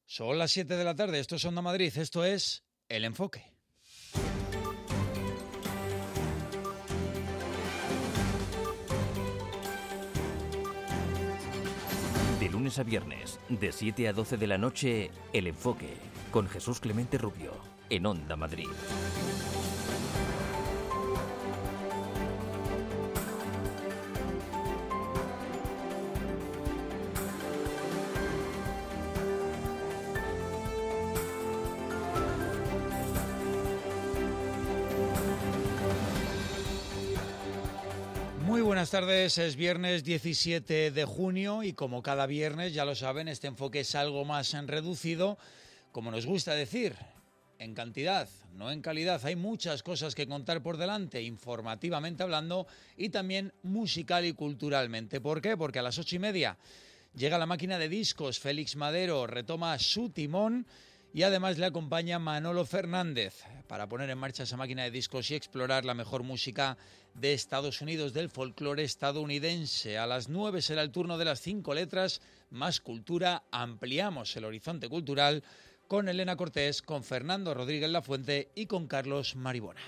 Son las 7 de la tarde, esto es Onda Madrid, esto es El Enfoque. De lunes a viernes, de 7 a 12 de la noche, El Enfoque, con Jesús Clemente Rubio, en Onda Madrid. Muy buenas tardes, es viernes 17 de junio y como cada viernes, ya lo saben, este enfoque es algo más reducido, como nos gusta decir, en cantidad, no en calidad. Hay muchas cosas que contar por delante, informativamente hablando y también musical y culturalmente. ¿Por qué? Porque a las 8:30 llega la máquina de discos, Félix Madero retoma su timón y además le acompaña Manolo Fernández para poner en marcha esa máquina de discos y explorar la mejor música de Estados Unidos, del folclore estadounidense. A las 9 será el turno de las 5 letras, más cultura. Ampliamos el horizonte cultural con Elena Cortés, con Fernando Rodríguez Lafuente y con Carlos Maribona.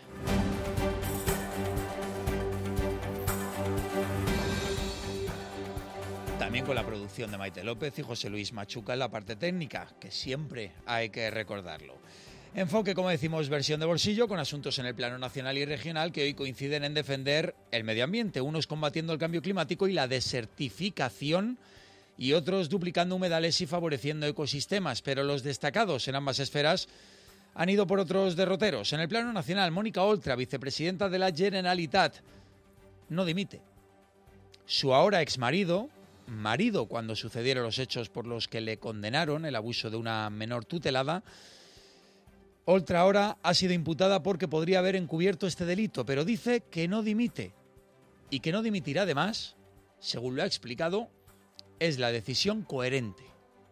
También con la producción de Maite López y José Luis Machuca en la parte técnica, que siempre hay que recordarlo. Enfoque, como decimos, versión de bolsillo, con asuntos en el plano nacional y regional que hoy coinciden en defender el medio ambiente, unos combatiendo el cambio climático y la desertificación y otros duplicando humedales y favoreciendo ecosistemas, pero los destacados en ambas esferas han ido por otros derroteros. En el plano nacional, Mónica Oltra, vicepresidenta de la Generalitat, no dimite. Su ahora exmarido, cuando sucedieron los hechos por los que le condenaron el abuso de una menor tutelada, Oltra ahora ha sido imputada porque podría haber encubierto este delito, pero dice que no dimite y que no dimitirá. Además, según lo ha explicado, es la decisión coherente.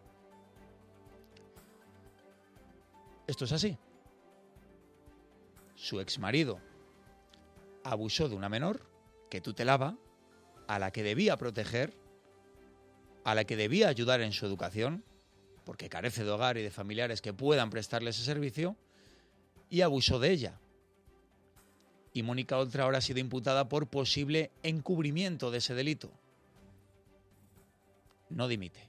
Esto es así. Su exmarido abusó de una menor que tutelaba, a la que debía proteger, a la que debía ayudar en su educación, porque carece de hogar y de familiares que puedan prestarle ese servicio, y abusó de ella. Y Mónica Oltra ahora ha sido imputada por posible encubrimiento de ese delito. No dimite.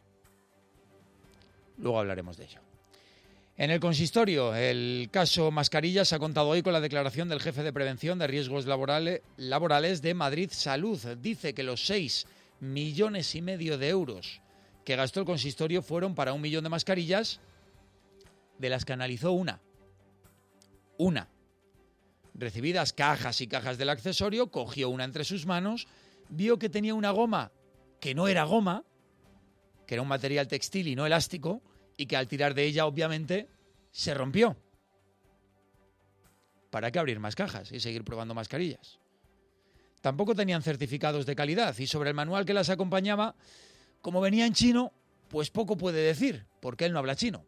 Luego hablaremos de ello. En el consistorio, el caso Mascarillas ha contado hoy con la declaración del jefe de prevención de riesgos laborales de Madrid Salud. Dice que los 6,5 millones de euros que gastó el consistorio fueron para 1 millón de mascarillas, de las que analizó una. Recibidas cajas y cajas del accesorio, cogió una entre sus manos, vio que tenía una goma que no era goma, que era un material textil y no elástico, y que al tirar de ella, obviamente, se rompió. ¿Para qué abrir más cajas y seguir probando mascarillas? Tampoco tenían certificados de calidad y sobre el manual que las acompañaba, como venía en chino, pues poco puede decir, porque él no habla chino.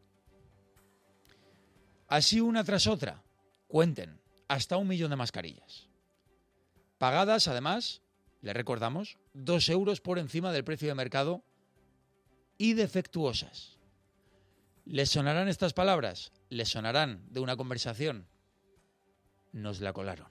Así una tras otra, cuenten, hasta 1 millón de mascarillas. Pagadas, además, le recordamos, 2 euros por encima del precio de mercado y defectuosas. ¿Les sonarán estas palabras? ¿Les sonarán de una conversación? Nos la colaron.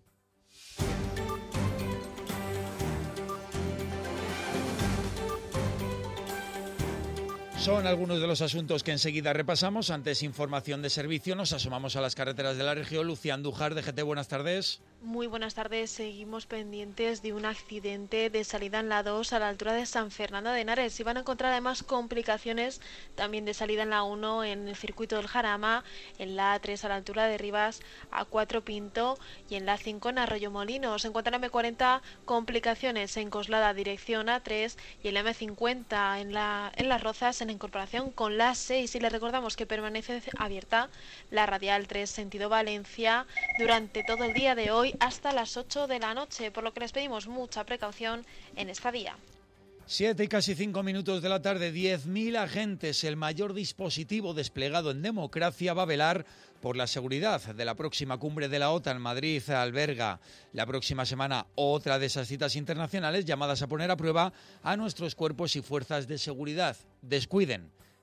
Son algunos de los asuntos que enseguida repasamos. Antes, información de servicio. Nos asomamos a las carreteras de la región. Lucía Andújar, de GT, buenas tardes. Muy buenas tardes. Seguimos pendientes de un accidente de salida en la 2 a la altura de San Fernando de Henares. Se van a encontrar además complicaciones también de salida en la 1 en el circuito del Jarama, en la A3 a la altura de Rivas, A4 Pinto y en la 5 en Arroyo Molinos. Se encuentran en M40 complicaciones en Coslada dirección A3 y en la M50 en Las Rozas en incorporación con la 6. Y les recordamos que permanece abierta la radial 3 sentido Valencia durante todo el día de hoy hasta las 8 de la noche, por lo que les pedimos mucha precaución en esta vía. 7 y casi 5 minutos de la tarde, 10.000 agentes, el mayor dispositivo desplegado en democracia, va a velar por la seguridad de la próxima cumbre de la OTAN. Madrid alberga la próxima semana otra de esas citas internacionales llamadas a poner a prueba a nuestros cuerpos y fuerzas de seguridad. Descuiden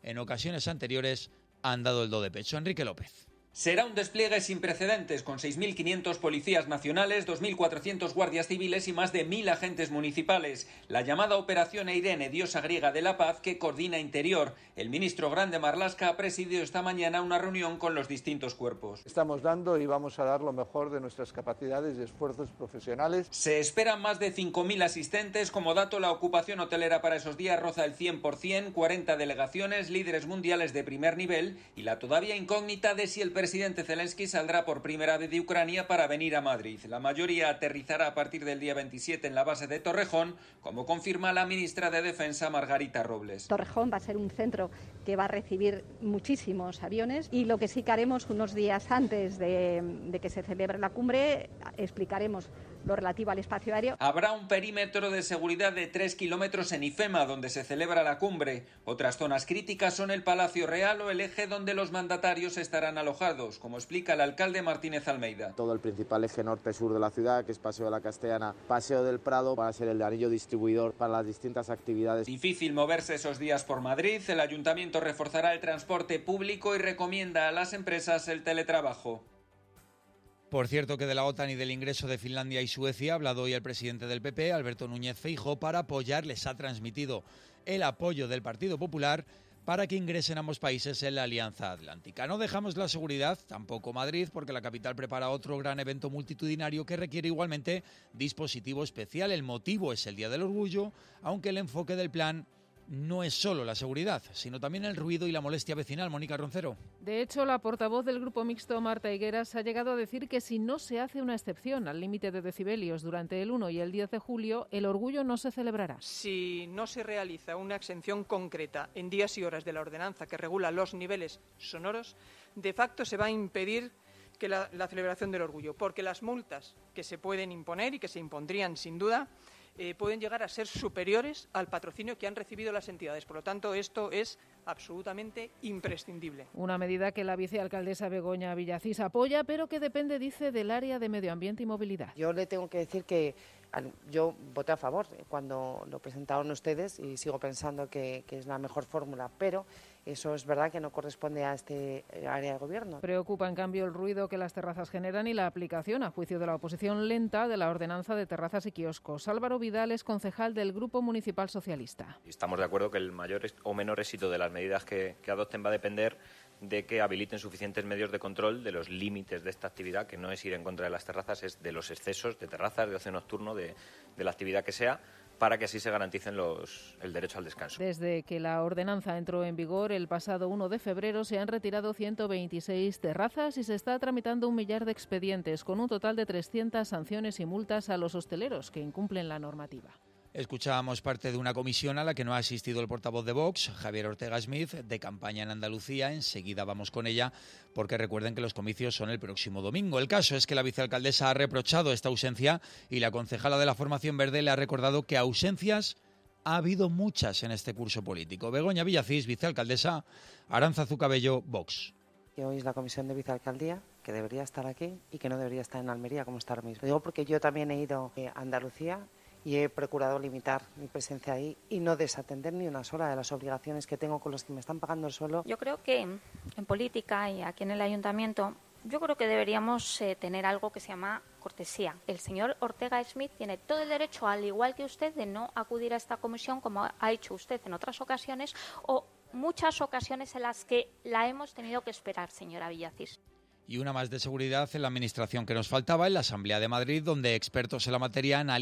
en ocasiones anteriores han dado el do de pecho. Enrique López. Será un despliegue sin precedentes, con 6.500 policías nacionales, 2.400 guardias civiles y más de 1.000 agentes municipales. La llamada Operación Eirene, diosa griega de la paz, que coordina Interior. El ministro Grande Marlaska ha presidido esta mañana una reunión con los distintos cuerpos. Estamos dando y vamos a dar lo mejor de nuestras capacidades y esfuerzos profesionales. Se esperan más de 5.000 asistentes. Como dato, la ocupación hotelera para esos días roza el 100%, 40 delegaciones, líderes mundiales de primer nivel y la todavía incógnita de si el presidente Zelensky saldrá por primera vez de Ucrania para venir a Madrid. La mayoría aterrizará a partir del día 27 en la base de Torrejón, como confirma la ministra de Defensa Margarita Robles. Torrejón va a ser un centro que va a recibir muchísimos aviones y lo que sí que haremos unos días antes de que se celebre la cumbre, explicaremos lo relativo al espacio aéreo. Habrá un perímetro de seguridad de 3 kilómetros en IFEMA, donde se celebra la cumbre. Otras zonas críticas son el Palacio Real o el eje donde los mandatarios estarán alojados, como explica el alcalde Martínez Almeida. Todo el principal eje norte-sur de la ciudad, que es Paseo de la Castellana, Paseo del Prado, va a ser el anillo distribuidor para las distintas actividades. Difícil moverse esos días por Madrid. El ayuntamiento reforzará el transporte público y recomienda a las empresas el teletrabajo. Por cierto, que de la OTAN y del ingreso de Finlandia y Suecia ha hablado hoy el presidente del PP, Alberto Núñez Feijóo, para apoyar. Les ha transmitido el apoyo del Partido Popular para que ingresen ambos países en la Alianza Atlántica. No dejamos la seguridad, tampoco Madrid, porque la capital prepara otro gran evento multitudinario que requiere igualmente dispositivo especial. El motivo es el Día del Orgullo, aunque el enfoque del plan no es solo la seguridad, sino también el ruido y la molestia vecinal. Mónica Roncero. De hecho, la portavoz del Grupo Mixto, Marta Higueras, ha llegado a decir que si no se hace una excepción al límite de decibelios durante el 1 y el 10 de julio, el orgullo no se celebrará. Si no se realiza una exención concreta en días y horas de la ordenanza que regula los niveles sonoros, de facto se va a impedir que la celebración del orgullo, porque las multas que se pueden imponer y que se impondrían sin duda pueden llegar a ser superiores al patrocinio que han recibido las entidades. Por lo tanto, esto es absolutamente imprescindible. Una medida que la vicealcaldesa Begoña Villacís apoya, pero que depende, dice, del área de Medio Ambiente y Movilidad. Yo le tengo que decir que yo voté a favor cuando lo presentaron ustedes y sigo pensando que es la mejor fórmula, pero eso es verdad que no corresponde a este área de gobierno. Preocupa, en cambio, el ruido que las terrazas generan y la aplicación, a juicio de la oposición, lenta de la ordenanza de terrazas y kioscos. Álvaro Vidal es concejal del Grupo Municipal Socialista. Estamos de acuerdo que el mayor o menor éxito de las medidas que adopten va a depender de que habiliten suficientes medios de control de los límites de esta actividad, que no es ir en contra de las terrazas, es de los excesos de terrazas, de ocio nocturno, de la actividad que sea, para que así se garanticen el derecho al descanso. Desde que la ordenanza entró en vigor el pasado 1 de febrero se han retirado 126 terrazas y se está tramitando 1 millar de expedientes, con un total de 300 sanciones y multas a los hosteleros que incumplen la normativa. Escuchábamos parte de una comisión a la que no ha asistido el portavoz de Vox, Javier Ortega Smith, de campaña en Andalucía. Enseguida vamos con ella, porque recuerden que los comicios son el próximo domingo. El caso es que la vicealcaldesa ha reprochado esta ausencia y la concejala de la Formación Verde le ha recordado que ausencias ha habido muchas en este curso político. Begoña Villacís, vicealcaldesa, Arantzazu Cabello, Vox. Que hoy es la comisión de vicealcaldía, que debería estar aquí y que no debería estar en Almería como está ahora mismo. Lo digo porque yo también he ido a Andalucía y he procurado limitar mi presencia ahí y no desatender ni una sola de las obligaciones que tengo con los que me están pagando el suelo. Yo creo que en política y aquí en el ayuntamiento, yo creo que deberíamos tener algo que se llama cortesía. El señor Ortega Smith tiene todo el derecho, al igual que usted, de no acudir a esta comisión como ha hecho usted en otras ocasiones o muchas ocasiones en las que la hemos tenido que esperar, señora Villacís. Y una más de seguridad en la administración que nos faltaba, en la Asamblea de Madrid, donde expertos en la materia han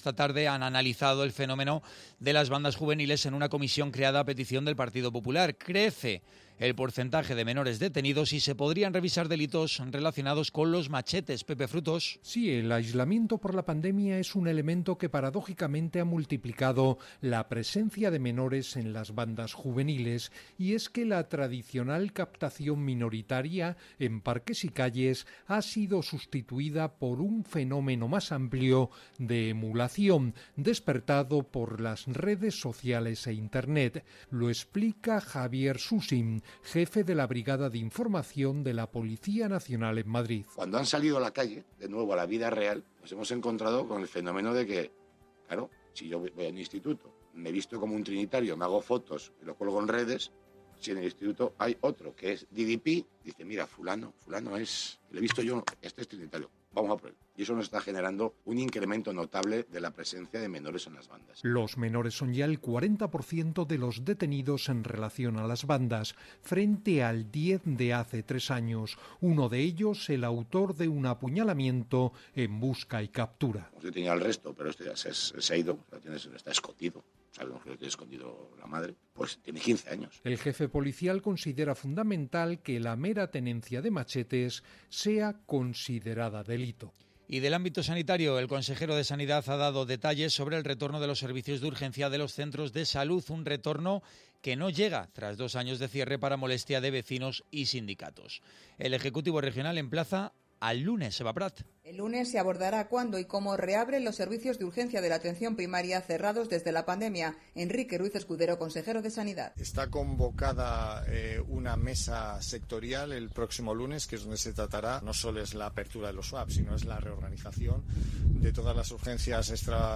analizado el fenómeno de las bandas juveniles en una comisión creada a petición del Partido Popular. Crece el porcentaje de menores detenidos y se podrían revisar delitos relacionados con los machetes. Pepe Frutos. Sí, el aislamiento por la pandemia es un elemento que paradójicamente ha multiplicado la presencia de menores en las bandas juveniles, y es que la tradicional captación minoritaria en parques y calles ha sido sustituida por un fenómeno más amplio de emulación, despertado por las redes sociales e Internet. Lo explica Javier Susin, jefe de la Brigada de Información de la Policía Nacional en Madrid. Cuando han salido a la calle, de nuevo a la vida real, nos hemos encontrado con el fenómeno de que, claro, si yo voy a un instituto, me visto como un trinitario, me hago fotos y lo cuelgo en redes, Si en el instituto hay otro que es DDP, dice, mira, fulano es, le he visto yo, este es trinitario, vamos a por él. Y eso nos está generando un incremento notable de la presencia de menores en las bandas. Los menores son ya el 40% de los detenidos en relación a las bandas, frente al 10% de hace 3 años. Uno de ellos, el autor de un apuñalamiento en busca y captura. Yo tenía el resto, pero este ya se ha ido, está escondido. Sabemos que lo tiene escondido la madre, pues tiene 15 años. El jefe policial considera fundamental que la mera tenencia de machetes sea considerada delito. Y del ámbito sanitario, el consejero de Sanidad ha dado detalles sobre el retorno de los servicios de urgencia de los centros de salud, un retorno que no llega tras 2 años de cierre para molestia de vecinos y sindicatos. El Ejecutivo Regional emplaza al lunes, Eva Prat. El lunes se abordará cuándo y cómo reabren los servicios de urgencia de la atención primaria cerrados desde la pandemia. Enrique Ruiz Escudero, consejero de Sanidad. Está convocada una mesa sectorial el próximo lunes, que es donde se tratará no solo es la apertura de los SWAP, sino es la reorganización de todas las urgencias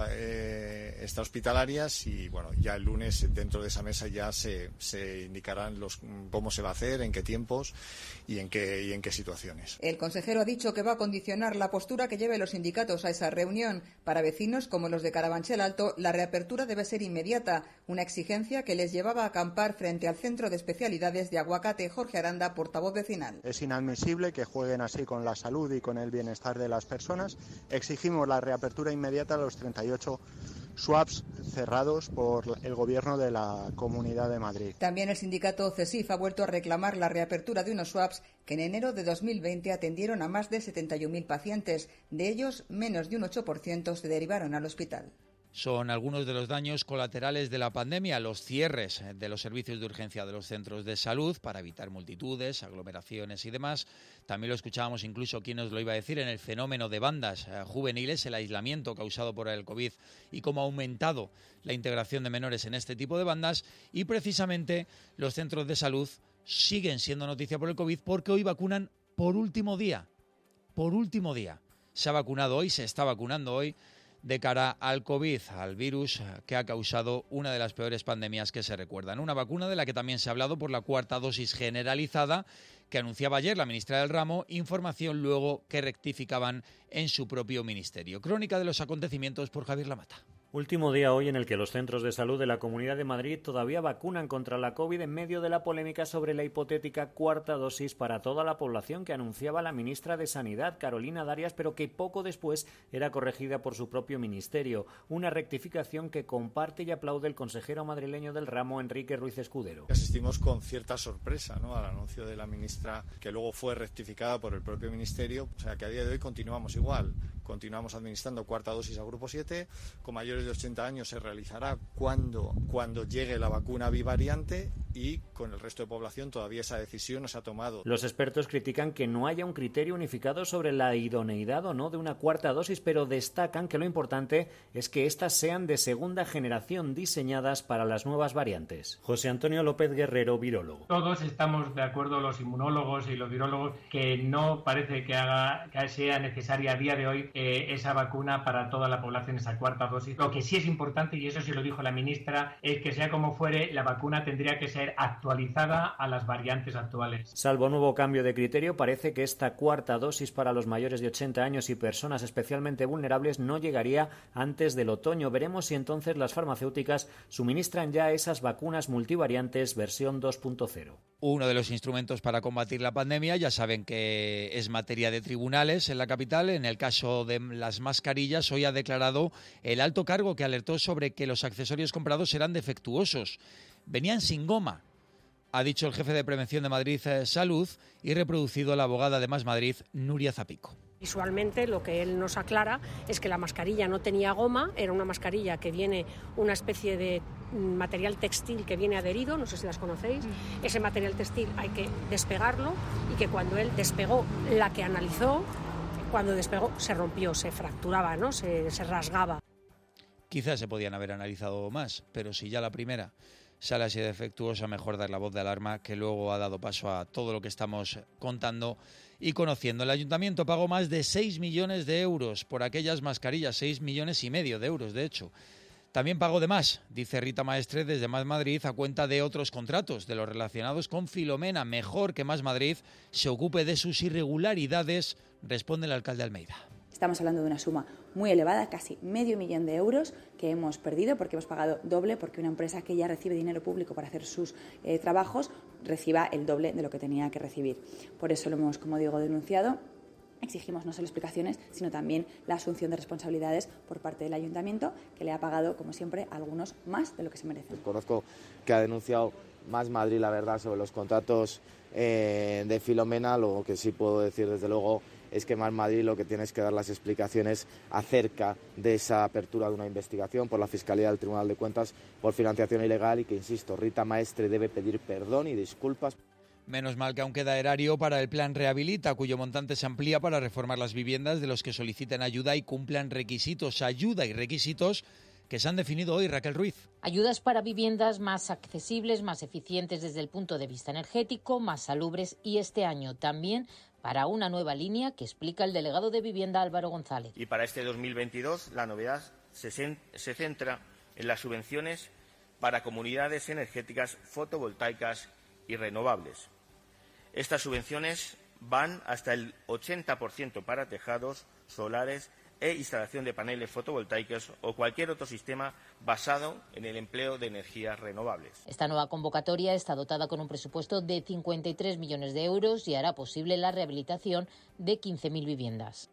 extrahospitalarias y bueno, ya el lunes dentro de esa mesa ya se indicarán cómo se va a hacer, en qué tiempos y en qué situaciones. El consejero ha dicho que va a condicionar la postura que lleven los sindicatos a esa reunión. Para vecinos como los de Carabanchel Alto, la reapertura debe ser inmediata, una exigencia que les llevaba a acampar frente al Centro de Especialidades de Aguacate. Jorge Aranda, portavoz vecinal. Es inadmisible que jueguen así con la salud y con el bienestar de las personas. Exigimos la reapertura inmediata a los 38 SWAPs cerrados por el Gobierno de la Comunidad de Madrid. También el sindicato CESIF ha vuelto a reclamar la reapertura de unos SWAPs que en enero de 2020 atendieron a más de 71.000 pacientes. De ellos, menos de un 8% se derivaron al hospital. Son algunos de los daños colaterales de la pandemia, los cierres de los servicios de urgencia de los centros de salud para evitar multitudes, aglomeraciones y demás. También lo escuchábamos incluso, ¿quién nos lo iba a decir?, en el fenómeno de bandas juveniles, el aislamiento causado por el COVID y cómo ha aumentado la integración de menores en este tipo de bandas. Y precisamente los centros de salud siguen siendo noticia por el COVID porque hoy vacunan por último día. Por último día. Se ha vacunado hoy, se está vacunando hoy de cara al COVID, al virus que ha causado una de las peores pandemias que se recuerdan. Una vacuna de la que también se ha hablado por la 4ª dosis generalizada que anunciaba ayer la ministra del ramo, información luego que rectificaban en su propio ministerio. Crónica de los acontecimientos por Javier Lamata. Último día hoy en el que los centros de salud de la Comunidad de Madrid todavía vacunan contra la COVID en medio de la polémica sobre la hipotética 4ª dosis para toda la población que anunciaba la ministra de Sanidad, Carolina Darias, pero que poco después era corregida por su propio ministerio. Una rectificación que comparte y aplaude el consejero madrileño del ramo, Enrique Ruiz Escudero. Asistimos con cierta sorpresa, ¿no?, al anuncio de la ministra, que luego fue rectificada por el propio ministerio. O sea que a día de hoy continuamos igual. Continuamos administrando 4ª dosis a grupo 7, con mayores de 80 años se realizará cuando llegue la vacuna bivariante y con el resto de población todavía esa decisión no se ha tomado. Los expertos critican que no haya un criterio unificado sobre la idoneidad o no de una 4ª dosis, pero destacan que lo importante es que éstas sean de segunda generación diseñadas para las nuevas variantes. José Antonio López Guerrero, virólogo. Todos estamos de acuerdo, los inmunólogos y los virólogos, que no parece que sea necesaria a día de hoy esa vacuna para toda la población, esa 4ª dosis. Lo que sí es importante, y eso sí lo dijo la ministra, es que sea como fuere, la vacuna tendría que ser actualizada a las variantes actuales. Salvo nuevo cambio de criterio, parece que esta 4ª dosis para los mayores de 80 años y personas especialmente vulnerables no llegaría antes del otoño. Veremos si entonces las farmacéuticas suministran ya esas vacunas multivariantes versión 2.0. Uno de los instrumentos para combatir la pandemia, ya saben que es materia de tribunales en la capital. En el caso de las mascarillas, hoy ha declarado el alto cargo que alertó sobre que los accesorios comprados eran defectuosos. Venían sin goma, ha dicho el jefe de Prevención de Madrid Salud, y reproducido la abogada de Más Madrid, Nuria Zapico. Visualmente lo que él nos aclara es que la mascarilla no tenía goma, era una mascarilla que viene una especie de material textil que viene adherido, no sé si las conocéis. Ese material textil hay que despegarlo y que cuando él despegó la que analizó, cuando despegó se rompió, se fracturaba, ¿no? se rasgaba. Quizás se podían haber analizado más, pero si ya la primera sale así defectuosa, mejor dar la voz de alarma, que luego ha dado paso a todo lo que estamos contando y conociendo. El Ayuntamiento pagó más de 6 millones de euros por aquellas mascarillas, 6,5 millones de euros, de hecho. También pagó de más, dice Rita Maestre desde Más Madrid, a cuenta de otros contratos, de los relacionados con Filomena. Mejor que Más Madrid se ocupe de sus irregularidades, responde el alcalde Almeida. Estamos hablando de una suma muy elevada, casi $500.000 de euros que hemos perdido porque hemos pagado doble, porque una empresa que ya recibe dinero público para hacer sus trabajos reciba el doble de lo que tenía que recibir. Por eso lo hemos, como digo, denunciado. Exigimos no solo explicaciones, sino también la asunción de responsabilidades por parte del ayuntamiento, que le ha pagado, como siempre, a algunos más de lo que se merece. Conozco que ha denunciado Más Madrid, la verdad, sobre los contratos de Filomena. Lo que sí puedo decir, desde luego, es que Más Madrid lo que tiene es que dar las explicaciones acerca de esa apertura de una investigación por la Fiscalía del Tribunal de Cuentas por financiación ilegal y que, insisto, Rita Maestre debe pedir perdón y disculpas. Menos mal que aún queda erario para el plan Rehabilita, cuyo montante se amplía para reformar las viviendas de los que soliciten ayuda y cumplan requisitos. Ayuda y requisitos que se han definido hoy, Raquel Ruiz. Ayudas para viviendas más accesibles, más eficientes desde el punto de vista energético, más salubres y este año también para una nueva línea que explica el delegado de Vivienda Álvaro González. Y para este 2022 la novedad se centra en las subvenciones para comunidades energéticas fotovoltaicas y renovables. Estas subvenciones van hasta el 80% para tejados solares e instalación de paneles fotovoltaicos o cualquier otro sistema basado en el empleo de energías renovables. Esta nueva convocatoria está dotada con un presupuesto de 53 millones de euros y hará posible la rehabilitación de 15.000 viviendas.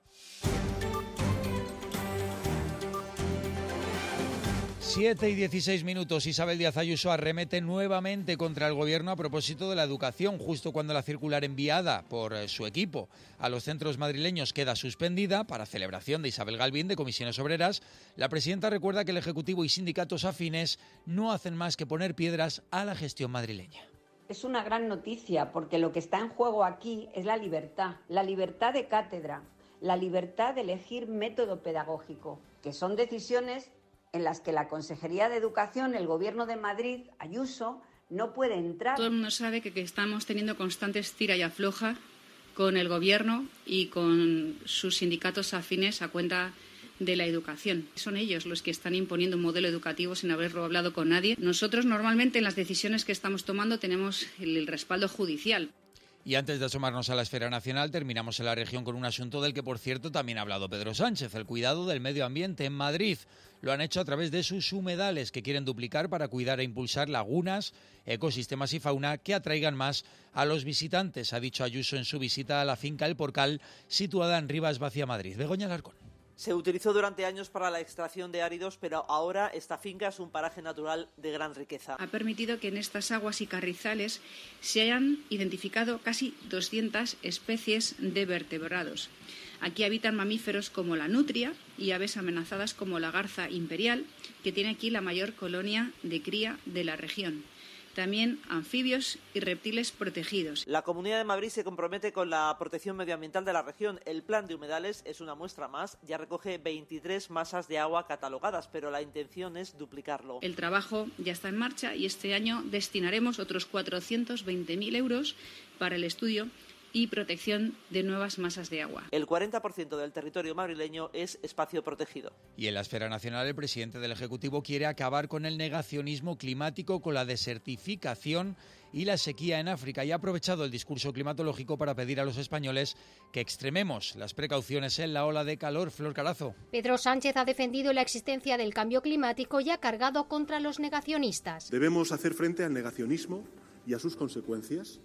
7:16. Isabel Díaz Ayuso arremete nuevamente contra el Gobierno a propósito de la educación, justo cuando la circular enviada por su equipo a los centros madrileños queda suspendida para celebración de Isabel Galvín de Comisiones Obreras. La presidenta recuerda que el Ejecutivo y sindicatos afines no hacen más que poner piedras a la gestión madrileña. Es una gran noticia porque lo que está en juego aquí es la libertad de cátedra, la libertad de elegir método pedagógico, que son decisiones en las que la Consejería de Educación, el Gobierno de Madrid, Ayuso, no puede entrar. Todo el mundo sabe que estamos teniendo constantes tira y afloja con el Gobierno y con sus sindicatos afines a cuenta de la educación. Son ellos los que están imponiendo un modelo educativo sin haberlo hablado con nadie. Nosotros normalmente en las decisiones que estamos tomando tenemos el respaldo judicial. Y antes de asomarnos a la esfera nacional, terminamos en la región con un asunto del que, por cierto, también ha hablado Pedro Sánchez, el cuidado del medio ambiente en Madrid. Lo han hecho a través de sus humedales, que quieren duplicar para cuidar e impulsar lagunas, ecosistemas y fauna que atraigan más a los visitantes, ha dicho Ayuso en su visita a la finca El Porcal, situada en Rivas Vacia, Madrid. Begoña Alarcón. Se utilizó durante años para la extracción de áridos, pero ahora esta finca es un paraje natural de gran riqueza. Ha permitido que en estas aguas y carrizales se hayan identificado casi 200 especies de vertebrados. Aquí habitan mamíferos como la nutria y aves amenazadas como la garza imperial, que tiene aquí la mayor colonia de cría de la región. También anfibios y reptiles protegidos. La Comunidad de Madrid se compromete con la protección medioambiental de la región. El plan de humedales es una muestra más. Ya recoge 23 masas de agua catalogadas, pero la intención es duplicarlo. El trabajo ya está en marcha y este año destinaremos otros 420.000 euros para el estudio y protección de nuevas masas de agua. El 40% del territorio madrileño es espacio protegido. Y en la esfera nacional, el presidente del Ejecutivo quiere acabar con el negacionismo climático, con la desertificación y la sequía en África, y ha aprovechado el discurso climatológico para pedir a los españoles que extrememos las precauciones en la ola de calor. Flor Carazo. Pedro Sánchez ha defendido la existencia del cambio climático y ha cargado contra los negacionistas. Debemos hacer frente al negacionismo y a sus consecuencias.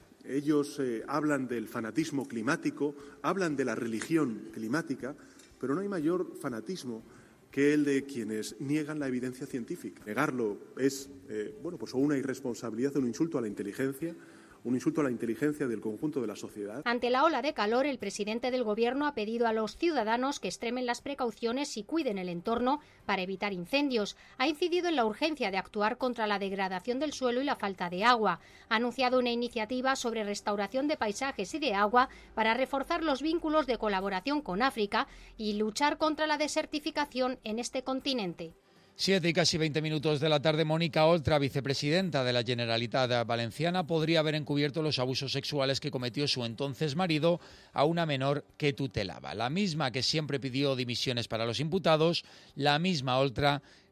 Ellos hablan del fanatismo climático, hablan de la religión climática, pero no hay mayor fanatismo que el de quienes niegan la evidencia científica. Negarlo es pues una irresponsabilidad, un insulto a la inteligencia, un insulto a la inteligencia del conjunto de la sociedad. Ante la ola de calor, el presidente del Gobierno ha pedido a los ciudadanos que extremen las precauciones y cuiden el entorno para evitar incendios. Ha incidido en la urgencia de actuar contra la degradación del suelo y la falta de agua. Ha anunciado una iniciativa sobre restauración de paisajes y de agua para reforzar los vínculos de colaboración con África y luchar contra la desertificación en este continente. 7:20 de la tarde. Mónica Oltra, vicepresidenta de la Generalitat Valenciana, podría haber encubierto los abusos sexuales que cometió su entonces marido a una menor que tutelaba. La misma que siempre pidió dimisiones para los imputados, la misma Oltra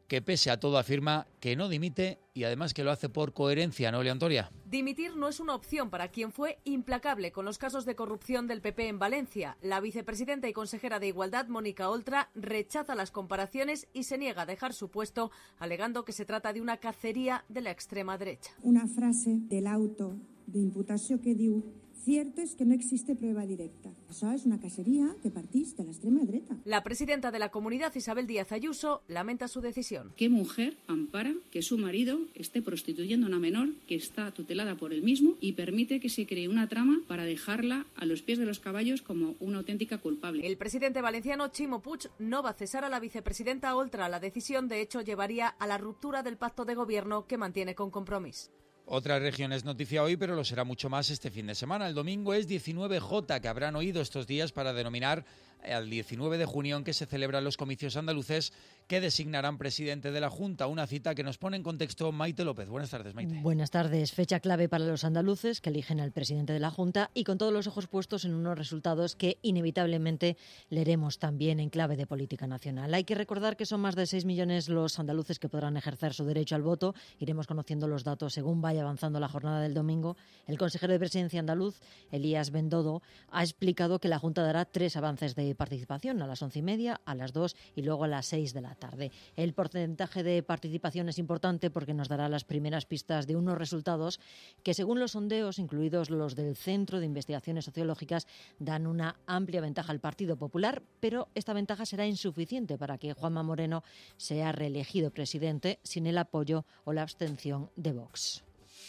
que pese a todo afirma que no dimite y además que lo hace por coherencia, ¿no, Leontoria? Dimitir no es una opción para quien fue implacable con los casos de corrupción del PP en Valencia. La vicepresidenta y consejera de Igualdad, Mónica Oltra, rechaza las comparaciones y se niega a dejar su puesto, alegando que se trata de una cacería de la extrema derecha. Una frase del auto d'imputació que diu: cierto es que no existe prueba directa. Això és una cacería que partís de la extrema derecha. La presidenta de la comunidad, Isabel Díaz Ayuso, lamenta su decisión. ¿Qué mujer ampara que su marido esté prostituyendo a una menor que está tutelada por él mismo y permite que se cree una trama para dejarla a los pies de los caballos como una auténtica culpable? El presidente valenciano, Ximo Puig, no va a cesar a la vicepresidenta Oltra. La decisión, de hecho, llevaría a la ruptura del pacto de gobierno que mantiene con Compromís. Otra región es noticia hoy, pero lo será mucho más este fin de semana. El domingo es 19J, que habrán oído estos días para denominar al 19 de junio en que se celebran los comicios andaluces que designarán presidente de la Junta. Una cita que nos pone en contexto Maite López. Buenas tardes, Maite. Buenas tardes. Fecha clave para los andaluces que eligen al presidente de la Junta y con todos los ojos puestos en unos resultados que inevitablemente leeremos también en clave de política nacional. Hay que recordar que son más de 6 millones los andaluces que podrán ejercer su derecho al voto. Iremos conociendo los datos según vaya avanzando la jornada del domingo. El consejero de Presidencia andaluz, Elías Bendodo, ha explicado que la Junta dará 3 avances de participación: a las 11:30, a las 2 y luego a las 6 de la tarde. El porcentaje de participación es importante porque nos dará las primeras pistas de unos resultados que, según los sondeos, incluidos los del Centro de Investigaciones Sociológicas, dan una amplia ventaja al Partido Popular, pero esta ventaja será insuficiente para que Juanma Moreno sea reelegido presidente sin el apoyo o la abstención de Vox.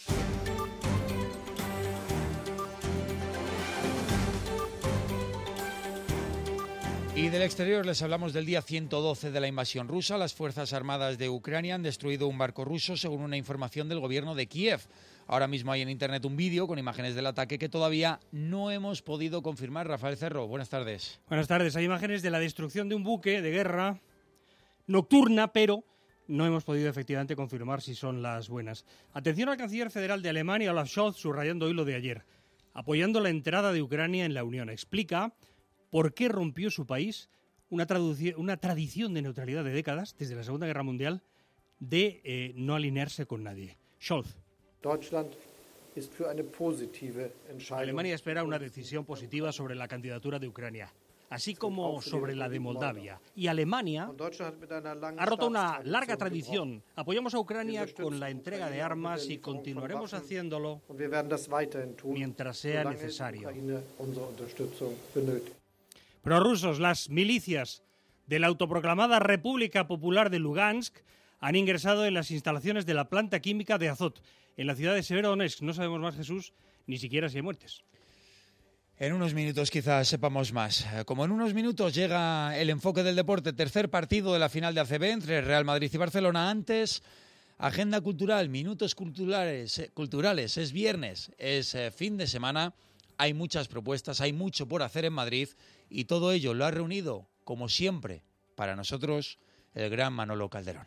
Y del exterior les hablamos del día 112 de la invasión rusa. Las Fuerzas Armadas de Ucrania han destruido un barco ruso, según una información del gobierno de Kiev. Ahora mismo hay en Internet un vídeo con imágenes del ataque que todavía no hemos podido confirmar. Rafael Cerro, buenas tardes. Buenas tardes. Hay imágenes de la destrucción de un buque de guerra nocturna, pero no hemos podido efectivamente confirmar si son las buenas. Atención al canciller federal de Alemania, Olaf Scholz, subrayando hoy lo de ayer, apoyando la entrada de Ucrania en la Unión. Explica por qué rompió su país una tradición de neutralidad de décadas, desde la Segunda Guerra Mundial, de no alinearse con nadie. Scholz. Alemania espera una decisión positiva sobre la candidatura de Ucrania, así como sobre la de Moldavia. Y Alemania ha roto una larga tradición. Apoyamos a Ucrania con la entrega de armas y continuaremos haciéndolo mientras sea necesario. Prorrusos, las milicias de la autoproclamada República Popular de Lugansk han ingresado en las instalaciones de la planta química de Azot, en la ciudad de Severodonetsk. No sabemos más, Jesús, ni siquiera si hay muertes. En unos minutos quizás sepamos más. Como en unos minutos llega el enfoque del deporte, tercer partido de la final de ACB entre Real Madrid y Barcelona. Antes, agenda cultural, minutos culturales. Es viernes, es fin de semana. Hay muchas propuestas, hay mucho por hacer en Madrid y todo ello lo ha reunido, como siempre, para nosotros, el gran Manolo Calderón.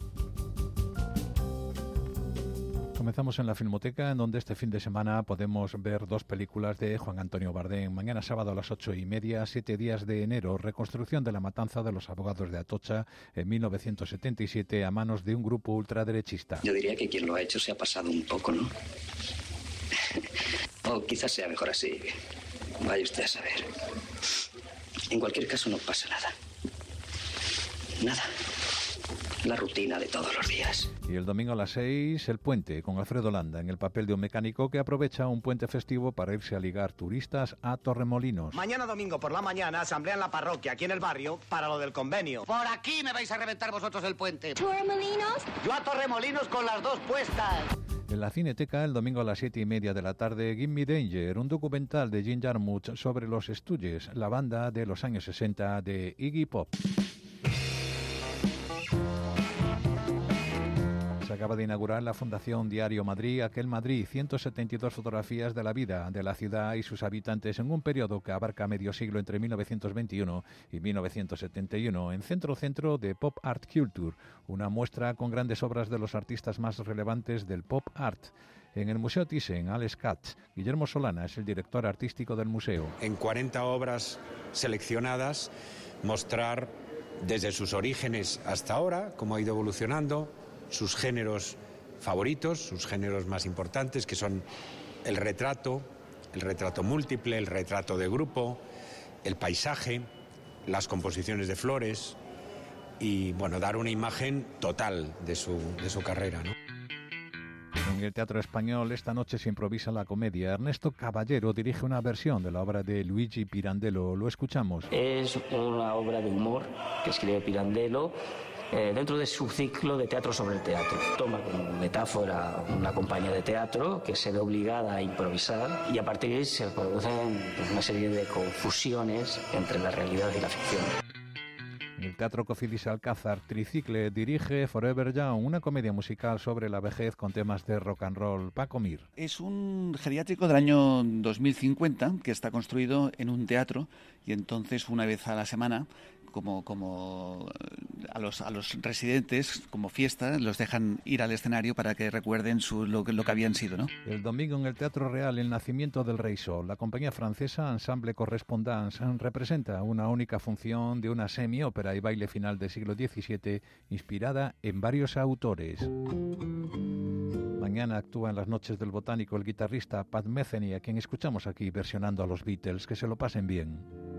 Comenzamos en la Filmoteca, en donde este fin de semana podemos ver 2 películas de Juan Antonio Bardem. Mañana sábado a las 8:30, 7 días de enero, reconstrucción de la matanza de los abogados de Atocha en 1977 a manos de un grupo ultraderechista. Yo diría que quien lo ha hecho se ha pasado un poco, ¿no? O quizás sea mejor así. Vaya usted a saber. En cualquier caso no pasa nada. Nada. La rutina de todos los días. Y el domingo a las 6, El Puente, con Alfredo Landa, en el papel de un mecánico que aprovecha un puente festivo para irse a ligar turistas a Torremolinos. Mañana domingo por la mañana, asamblea en la parroquia, aquí en el barrio, para lo del convenio. Por aquí me vais a reventar vosotros el puente. ¿Torremolinos? Yo a Torremolinos con las 2 puestas. En la Cineteca, el domingo a las 7:30 de la tarde, Give Me Danger, un documental de Jim Jarmusch sobre los Stooges, la banda de los años 60 de Iggy Pop. Se acaba de inaugurar la Fundación Diario Madrid, Aquel Madrid, 172 fotografías de la vida de la ciudad y sus habitantes en un periodo que abarca medio siglo entre 1921 y 1971, en centro de Pop Art Culture, una muestra con grandes obras de los artistas más relevantes del pop art. En el Museo Thyssen, Alex Katz, Guillermo Solana es el director artístico del museo. En 40 obras seleccionadas, mostrar desde sus orígenes hasta ahora, cómo ha ido evolucionando, sus géneros favoritos, sus géneros más importantes, que son el retrato múltiple, el retrato de grupo, el paisaje, las composiciones de flores y, bueno, dar una imagen total de su carrera, ¿no? En el Teatro Español esta noche se improvisa la comedia. Ernesto Caballero dirige una versión de la obra de Luigi Pirandello. Lo escuchamos. Es una obra de humor que escribe Pirandello dentro de su ciclo de teatro sobre el teatro. Toma como metáfora una compañía de teatro que se ve obligada a improvisar y a partir de ahí se producen una serie de confusiones entre la realidad y la ficción. El Teatro Cofidis Alcázar Tricicle dirige Forever Young, una comedia musical sobre la vejez con temas de rock and roll. Paco Mir. Es un geriátrico del año 2050 que está construido en un teatro y entonces una vez a la semana, como a los residentes, como fiesta, los dejan ir al escenario para que recuerden lo que habían sido, ¿no? El domingo en el Teatro Real, El nacimiento del Rey Sol. La compañía francesa Ensemble Correspondance representa una única función de una semi-ópera y baile final del siglo XVII inspirada en varios autores. Mañana actúa en las Noches del Botánico el guitarrista Pat Metheny, a quien escuchamos aquí versionando a los Beatles. Que se lo pasen bien.